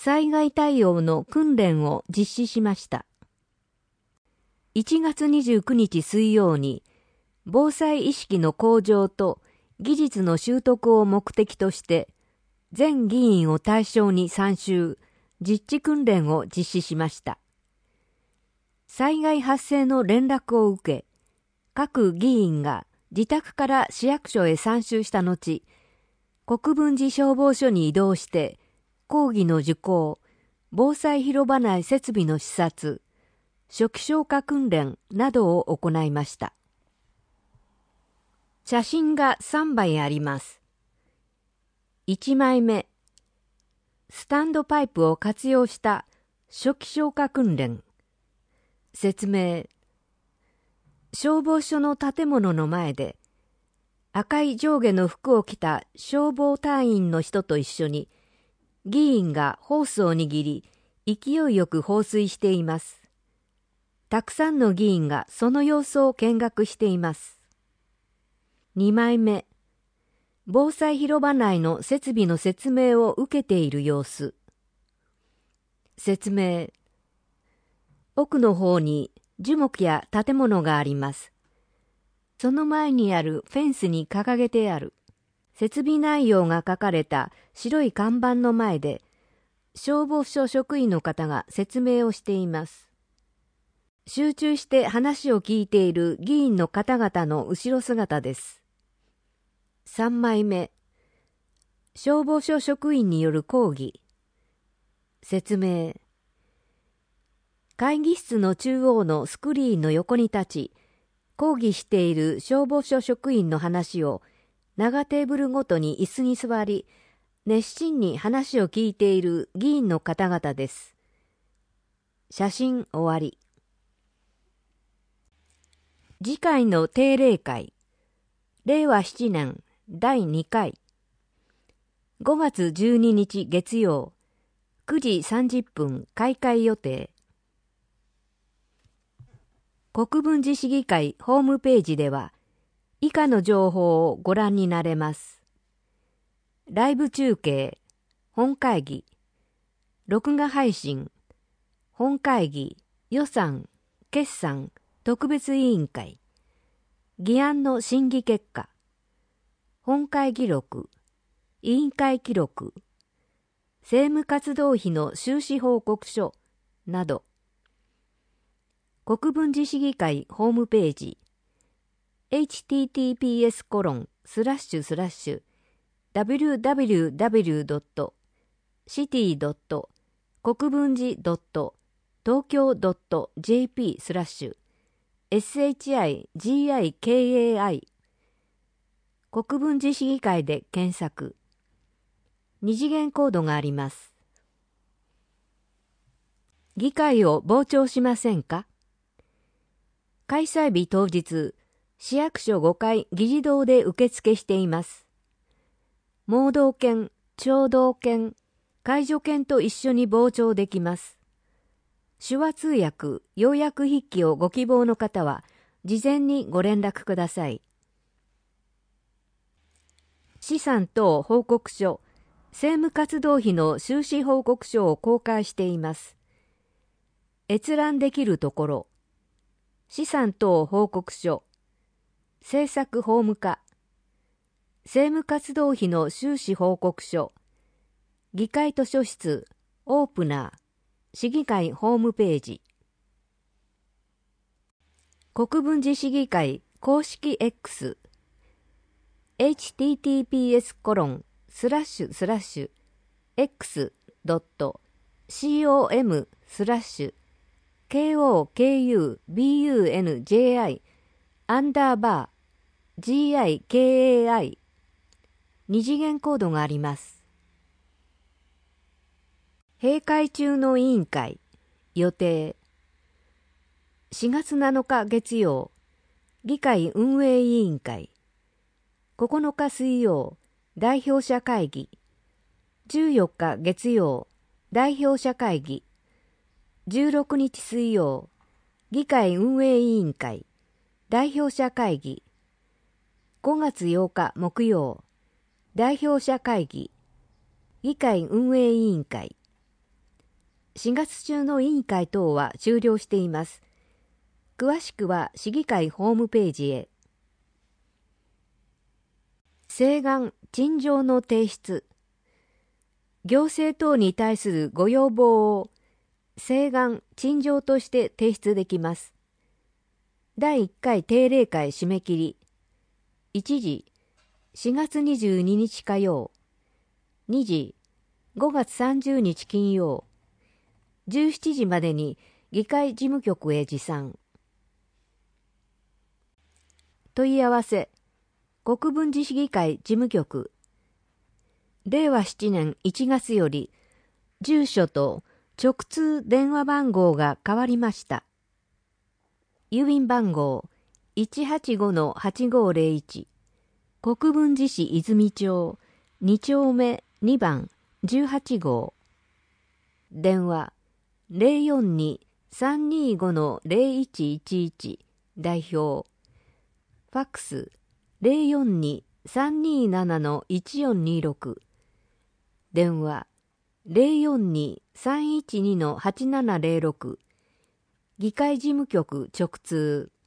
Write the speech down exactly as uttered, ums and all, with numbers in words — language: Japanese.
災害対応の訓練を実施しました。いちがつにじゅうくにち水曜に、防災意識の向上と技術の習得を目的として、全議員を対象にさん週、実地訓練を実施しました。災害発生の連絡を受け、各議員が自宅から市役所へ参集した後、国分寺消防署に移動して、講義の受講、防災広場内設備の視察、初期消火訓練などを行いました。写真がさんまいあります。いちまいめ、スタンドパイプを活用した初期消火訓練。説明。消防署の建物の前で、赤い上下の服を着た消防隊員の人と一緒に、議員がホースを握り、勢いよく放水しています。たくさんの議員がその様子を見学しています。にまいめ、防災広場内の設備の説明を受けている様子。説明。奥の方に樹木や建物があります。その前にあるフェンスに掲げてある設備内容が書かれた白い看板の前で、消防署職員の方が説明をしています。集中して話を聞いている議員の方々の後ろ姿です。さんまいめ、消防署職員による講義。説明。会議室の中央のスクリーンの横に立ち、講義している消防署職員の話を長テーブルごとに椅子に座り、熱心に話を聞いている議員の方々です。写真終わり。次回の定例会、れいわななねんだいにかい、ごがつじゅうににち月曜、くじさんじゅっぷん開会予定。国分寺市議会ホームページでは、以下の情報をご覧になれます。ライブ中継、本会議、録画配信、本会議、予算、決算、特別委員会、議案の審議結果、本会議録、委員会記録、政務活動費の収支報告書など、国分寺市議会ホームページ、エイチティーティーピーエスコロンスラッシュスラッシュダブリューダブリューダブリュードットシティドット国分寺ドット東京ドットジェーピースラッシュエスエイチアイジーアイケーエーアイ 国分寺市議会で検索。二次元コードがあります。議会を傍聴しませんか？開催日当日、市役所ごかい議事堂で受付しています。盲導犬、聴導犬、介助犬と一緒に傍聴できます。手話通訳、要約筆記をご希望の方は、事前にご連絡ください。資産等報告書、政務活動費の収支報告書を公開しています。閲覧できるところ、資産等報告書、政策法務課、政務活動費の収支報告書、議会図書室、オープナー、市議会ホームページ。国分寺市議会公式 X、エイチティーティーピーエスコロンスラッシュスラッシュエックスドットコムスラッシュ ケーオーケーユービーユーエヌジェーアイ アンダーバー ジーアイケーエーアイ 二次元コードがあります。閉会中の委員会予定。しがつなのか月曜、議会運営委員会。ここのか水曜、代表者会議。じゅうよっか月曜、代表者会議。じゅうろくにち水曜、議会運営委員会。代表者会議。ごがつようか木曜、代表者会議。議会運営委員会。 しがつ中の委員会等は終了しています。詳しくは市議会ホームページへ。請願・陳情の提出。行政等に対するご要望を請願・陳情として提出できます。だいいっかい定例会締め切り。いちじ、しがつにじゅうににち火曜。にじ、ごがつさんじゅうにち金曜。じゅうしちじまでに議会事務局へ持参。問い合わせ。国分寺市議会事務局。れいわななねんいちがつより、住所と直通電話番号が変わりました。郵便番号 いちはちごのはちごぜろいち、国分寺市泉町に丁目にばんじゅうはちごう。電話 ゼロよんに さんにごのぜろいちいちいち 代表。ファックス ゼロよんに さんにななのいちよんにろく。電話 ゼロよんに さんいちにのはちななぜろろく。議会事務局直通。